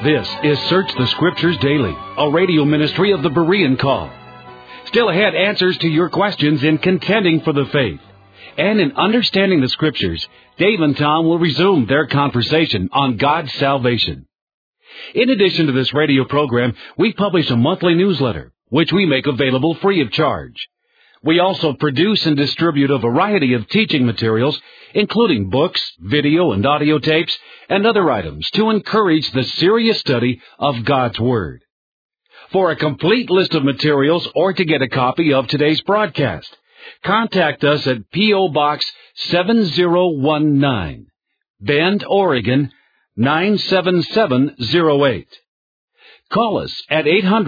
This is Search the Scriptures Daily, a radio ministry of the Berean Call. Still ahead, answers to your questions in contending for the faith. And in understanding the Scriptures, Dave and Tom will resume their conversation on God's salvation. In addition to this radio program, we publish a monthly newsletter, which we make available free of charge. We also produce and distribute a variety of teaching materials, including books, video and audio tapes, and other items to encourage the serious study of God's Word. For a complete list of materials or to get a copy of today's broadcast, contact us at P.O. Box 7019, Bend, Oregon 97708. Call us at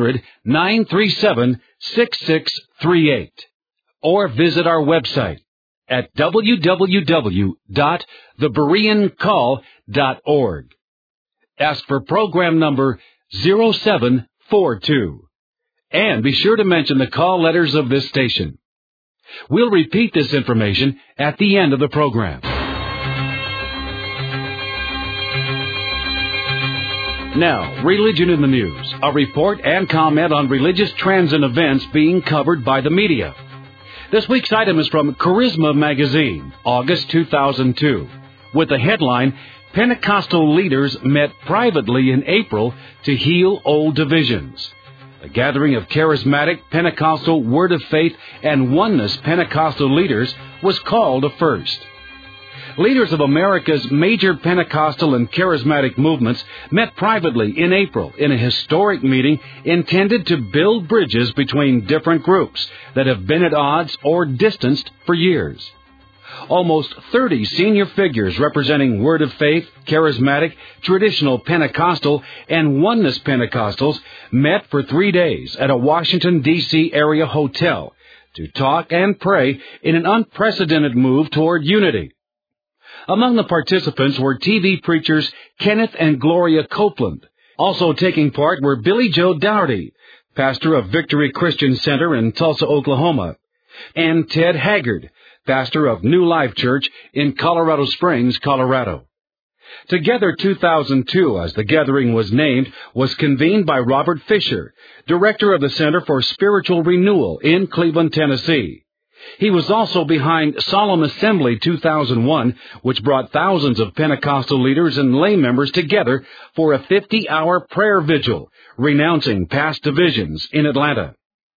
800-937-6638 or visit our website at www.thebereancall.org. Ask for program number 0742. And be sure to mention the call letters of this station. We'll repeat this information at the end of the program. Now, Religion in the News, a report and comment on religious trends and events being covered by the media. This week's item is from Charisma Magazine, August 2002, with the headline, Pentecostal Leaders Met Privately in April to Heal Old Divisions. A gathering of charismatic Pentecostal Word of Faith and Oneness Pentecostal leaders was called a first. Leaders of America's major Pentecostal and charismatic movements met privately in April in a historic meeting intended to build bridges between different groups that have been at odds or distanced for years. Almost 30 senior figures representing Word of Faith, Charismatic, Traditional Pentecostal, and Oneness Pentecostals met for 3 days at a Washington, D.C. area hotel to talk and pray in an unprecedented move toward unity. Among the participants were TV preachers Kenneth and Gloria Copeland. Also taking part were Billy Joe Daugherty, pastor of Victory Christian Center in Tulsa, Oklahoma, and Ted Haggard, pastor of New Life Church in Colorado Springs, Colorado. Together 2002, as the gathering was named, was convened by Robert Fisher, director of the Center for Spiritual Renewal in Cleveland, Tennessee. He was also behind Solemn Assembly 2001, which brought thousands of Pentecostal leaders and lay members together for a 50-hour prayer vigil, renouncing past divisions in Atlanta.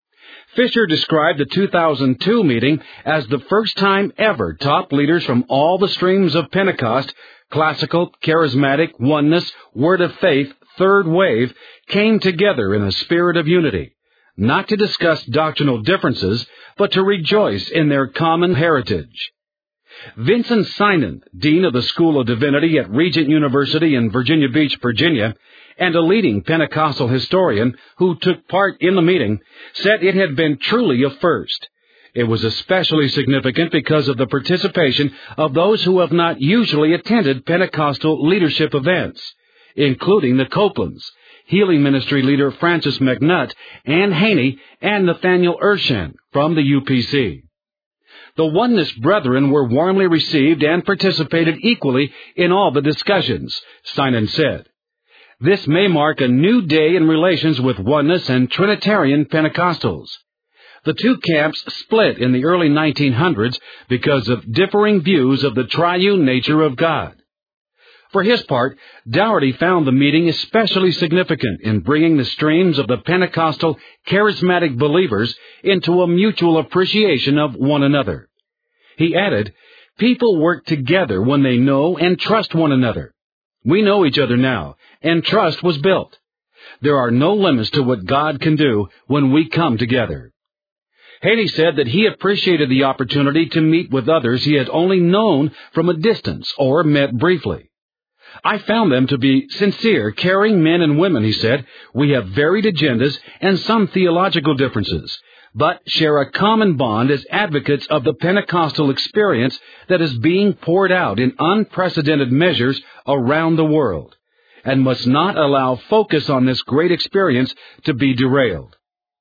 Fisher described the 2002 meeting as the first time ever top leaders from all the streams of Pentecost, classical, charismatic, oneness, Word of Faith, Third Wave, came together in a spirit of unity, not to discuss doctrinal differences, but to rejoice in their common heritage. Vincent Synan, Dean of the School of Divinity at Regent University in Virginia Beach, Virginia, and a leading Pentecostal historian who took part in the meeting, said it had been truly a first. It was especially significant because of the participation of those who have not usually attended Pentecostal leadership events, including the Copelands, Healing Ministry leader Francis McNutt, Ann Haney, and Nathaniel Urshan from the UPC. The Oneness Brethren were warmly received and participated equally in all the discussions, Synan said. This may mark a new day in relations with Oneness and Trinitarian Pentecostals. The two camps split in the early 1900s because of differing views of the triune nature of God. For his part, Daugherty found the meeting especially significant in bringing the streams of the Pentecostal charismatic believers into a mutual appreciation of one another. He added, "People work together when they know and trust one another. We know each other now, and trust was built. There are no limits to what God can do when we come together." Haney said that he appreciated the opportunity to meet with others he had only known from a distance or met briefly. "I found them to be sincere, caring men and women," he said. "We have varied agendas and some theological differences, but share a common bond as advocates of the Pentecostal experience that is being poured out in unprecedented measures around the world, and must not allow focus on this great experience to be derailed."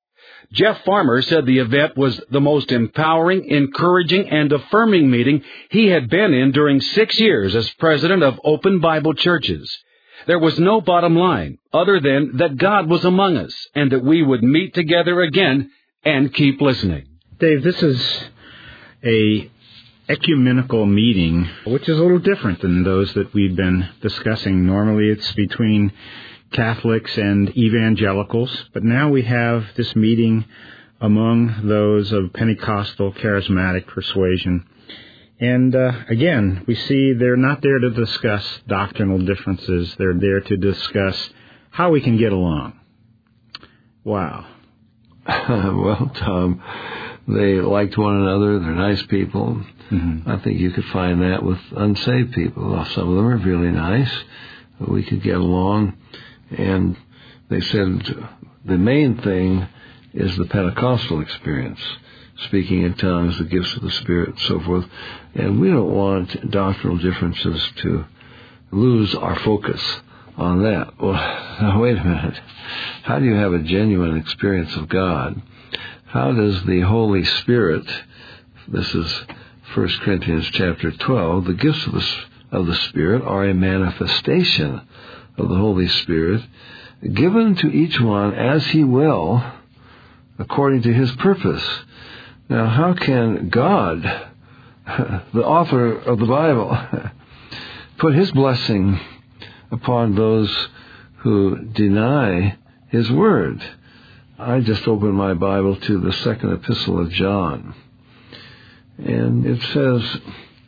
Jeff Farmer said the event was the most empowering, encouraging, and affirming meeting he had been in during 6 years as president of Open Bible Churches. There was no bottom line other than that God was among us and that we would meet together again and keep listening. Dave, this is a ecumenical meeting, which is a little different than those that we've been discussing. Normally it's between Catholics and evangelicals, but now we have this meeting among those of Pentecostal charismatic persuasion. And again, we see they're not there to discuss doctrinal differences. They're there to discuss how we can get along. Wow. Well, Tom, they liked one another. They're nice people. Mm-hmm. I think you could find that with unsaved people. Well, some of them are really nice. We could get along. And they said the main thing is the Pentecostal experience, speaking in tongues, the gifts of the Spirit, and so forth. And we don't want doctrinal differences to lose our focus on that. Well, now wait a minute. How do you have a genuine experience of God? How does the Holy Spirit, this is 1 Corinthians chapter 12, the gifts of the Spirit are a manifestation of the Holy Spirit, given to each one as he will, according to his purpose. Now, how can God, the author of the Bible, put his blessing upon those who deny his word? I just opened my Bible to the second epistle of John. And it says,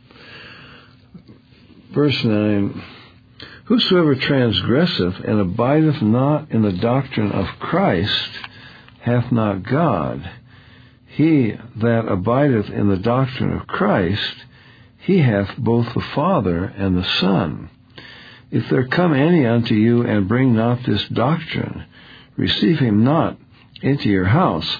verse 9, whosoever transgresseth and abideth not in the doctrine of Christ hath not God. He that abideth in the doctrine of Christ, he hath both the Father and the Son. If there come any unto you and bring not this doctrine, receive him not into your house,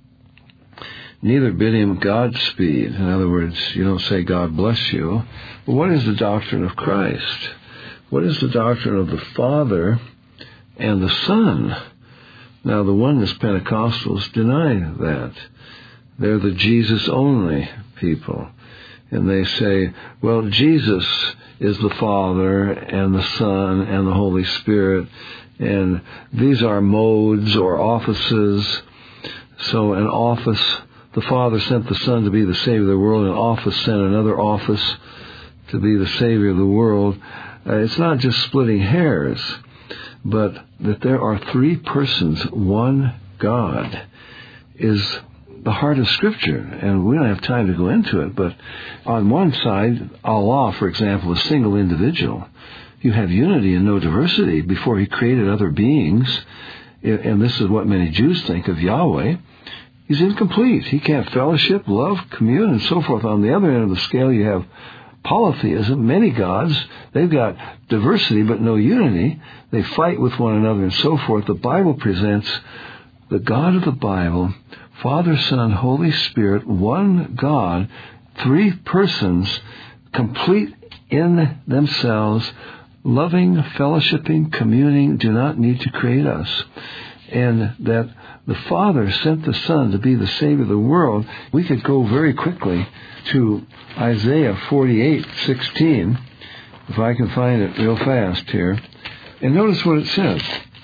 neither bid him Godspeed. In other words, you don't say God bless you. But what is the doctrine of Christ? What is the doctrine of the Father and the Son? Now, the Oneness Pentecostals deny that. They're the Jesus-only people. And they say, well, Jesus is the Father and the Son and the Holy Spirit, and these are modes or offices. So an office, the Father sent the Son to be the Savior of the world, an office sent another office to be the Savior of the world. It's not just splitting hairs, but that there are three persons, one God, is the heart of Scripture, and we don't have time to go into it, but on one side, Allah, for example, a single individual. You have unity and no diversity before he created other beings, and this is what many Jews think of Yahweh. He's incomplete. He can't fellowship, love, commune, and so forth. On the other end of the scale, you have polytheism, many gods. They've got diversity but no unity. They fight with one another and so forth. The Bible presents the God of the Bible, Father, Son, Holy Spirit, one God, three persons, complete in themselves, loving, fellowshipping, communing, do not need to create us. And that the Father sent the Son to be the Savior of the world. We could go very quickly to Isaiah 48:16, if I can find it real fast here. And notice what it says.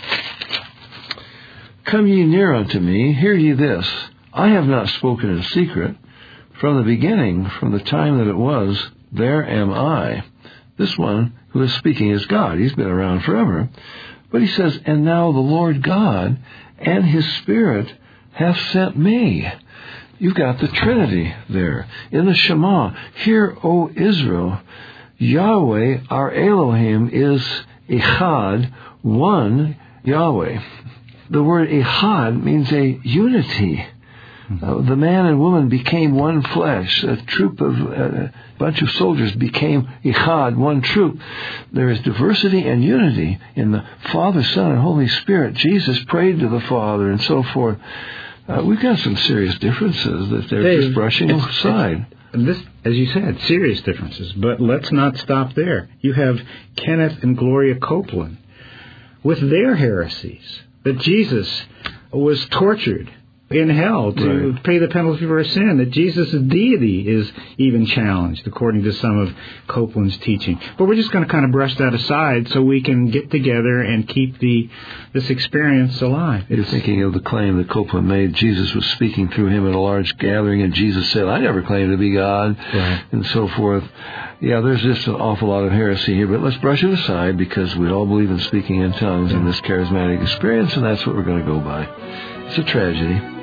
Come ye near unto me, hear ye this. I have not spoken in secret. From the beginning, from the time that it was, there am I. This one who is speaking is God. He's been around forever. But he says, and now the Lord God and his Spirit hath sent me. You've got the Trinity there. In the Shema, hear, O Israel, Yahweh, our Elohim, is Echad, one Yahweh. The word Echad means a unity. The man and woman became one flesh. A troop of, a bunch of soldiers became Echad, one troop. There is diversity and unity in the Father, Son, and Holy Spirit. Jesus prayed to the Father and so forth. We've got some serious differences that they're just brushing aside. This, as you said, serious differences. But let's not stop there. You have Kenneth and Gloria Copeland with their heresies, that Jesus was tortured in hell to pay the penalty for our sin, that Jesus' deity is even challenged, according to some of Copeland's teaching. But we're just going to kind of brush that aside so we can get together and keep this experience alive. You're thinking of the claim that Copeland made. Jesus was speaking through him at a large gathering, and Jesus said, "I never claimed to be God," and so forth. Yeah, there's just an awful lot of heresy here, but let's brush it aside because we all believe in speaking in tongues in this charismatic experience, and that's what we're going to go by. It's a tragedy.